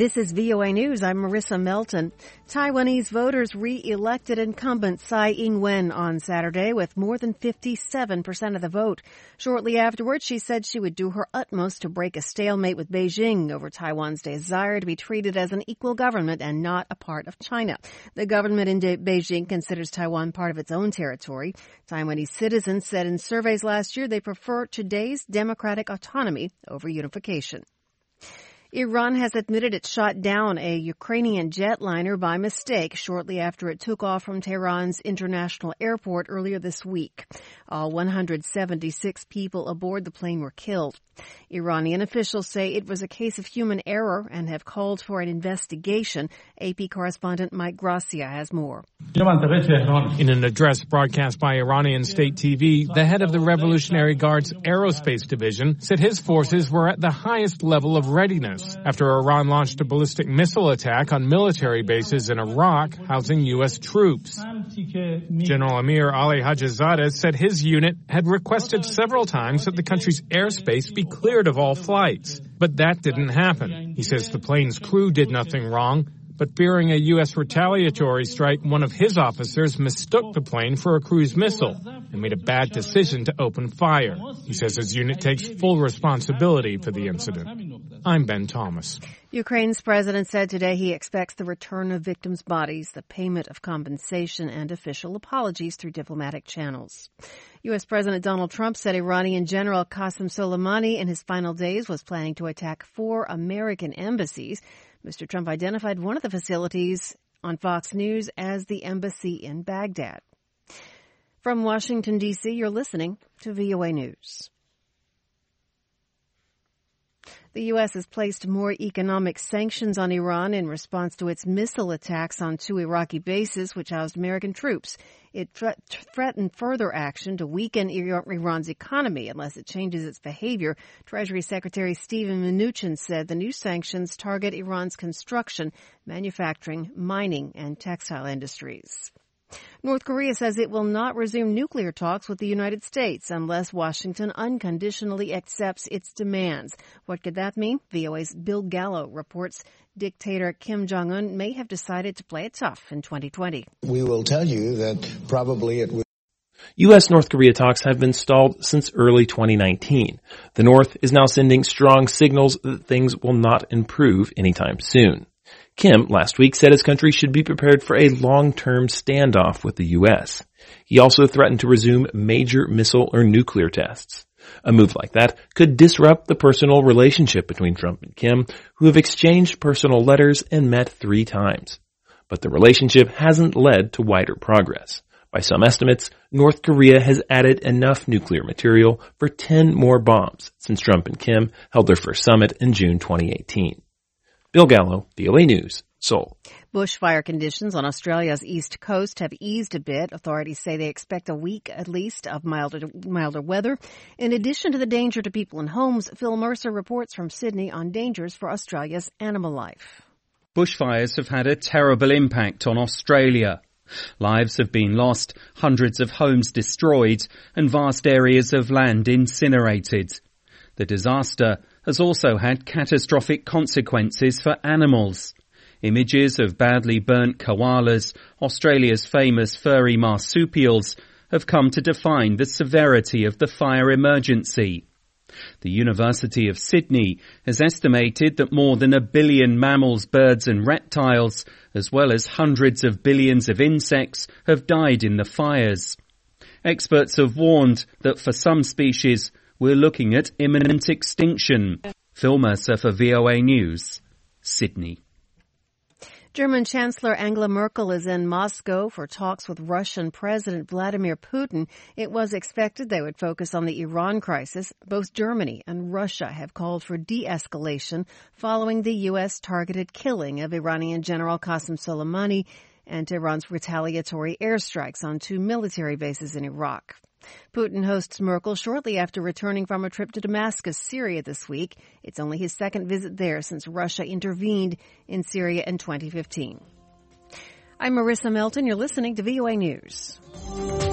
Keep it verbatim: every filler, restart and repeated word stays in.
This is V O A News. I'm Marissa Melton. Taiwanese voters re-elected incumbent Tsai Ing-wen on Saturday with more than fifty-seven percent of the vote. Shortly afterwards, she said she would do her utmost to break a stalemate with Beijing over Taiwan's desire to be treated as an equal government and not a part of China. The government in De- Beijing considers Taiwan part of its own territory. Taiwanese citizens said in surveys last year they prefer today's democratic autonomy over unification. Iran has admitted it shot down a Ukrainian jetliner by mistake shortly after it took off from Tehran's international airport earlier this week. All one hundred seventy-six people aboard the plane were killed. Iranian officials say it was a case of human error and have called for an investigation. A P correspondent Mike Gracia has more. In an address broadcast by Iranian state T V, the head of the Revolutionary Guard's Aerospace Division said his forces were at the highest level of readiness after Iran launched a ballistic missile attack on military bases in Iraq housing U S troops. General Amir Ali Hajizadeh said his unit had requested several times that the country's airspace be cleared of all flights, but that didn't happen. He says the plane's crew did nothing wrong, but fearing a U S retaliatory strike, one of his officers mistook the plane for a cruise missile and made a bad decision to open fire. He says his unit takes full responsibility for the incident. I'm Ben Thomas. Ukraine's president said today he expects the return of victims' bodies, the payment of compensation, and official apologies through diplomatic channels. U S. President Donald Trump said Iranian General Qasem Soleimani in his final days was planning to attack four American embassies. Mister Trump identified one of the facilities on Fox News as the embassy in Baghdad. From Washington, D C, you're listening to V O A News. The U S has placed more economic sanctions on Iran in response to its missile attacks on two Iraqi bases which housed American troops. It thre- threatened further action to weaken Iran's economy unless it changes its behavior. Treasury Secretary Steven Mnuchin said the new sanctions target Iran's construction, manufacturing, mining, and textile industries. North Korea says it will not resume nuclear talks with the United States unless Washington unconditionally accepts its demands. What could that mean? V O A's Bill Gallo reports dictator Kim Jong-un may have decided to play it tough in twenty twenty. We will tell you that probably it will. U S North Korea talks have been stalled since early twenty nineteen. The North is now sending strong signals that things will not improve anytime soon. Kim last week said his country should be prepared for a long-term standoff with the U S. He also threatened to resume major missile or nuclear tests. A move like that could disrupt the personal relationship between Trump and Kim, who have exchanged personal letters and met three times. But the relationship hasn't led to wider progress. By some estimates, North Korea has added enough nuclear material for ten more bombs since Trump and Kim held their first summit in June twenty eighteen. Bill Gallo, V O A News, Seoul. Bushfire conditions on Australia's east coast have eased a bit. Authorities say they expect a week at least of milder, milder weather. In addition to the danger to people and homes, Phil Mercer reports from Sydney on dangers for Australia's animal life. Bushfires have had a terrible impact on Australia. Lives have been lost, hundreds of homes destroyed, and vast areas of land incinerated. The disaster has also had catastrophic consequences for animals. Images of badly burnt koalas, Australia's famous furry marsupials, have come to define the severity of the fire emergency. The University of Sydney has estimated that more than a billion mammals, birds and reptiles, as well as hundreds of billions of insects, have died in the fires. Experts have warned that for some species, we're looking at imminent extinction. Phil Mercer for V O A News, Sydney. German Chancellor Angela Merkel is in Moscow for talks with Russian President Vladimir Putin. It was expected they would focus on the Iran crisis. Both Germany and Russia have called for de-escalation following the U S targeted killing of Iranian General Qasem Soleimani and Iran's retaliatory airstrikes on two military bases in Iraq. Putin hosts Merkel shortly after returning from a trip to Damascus, Syria this week. It's only his second visit there since Russia intervened in Syria in twenty fifteen. I'm Marissa Melton. You're listening to V O A News.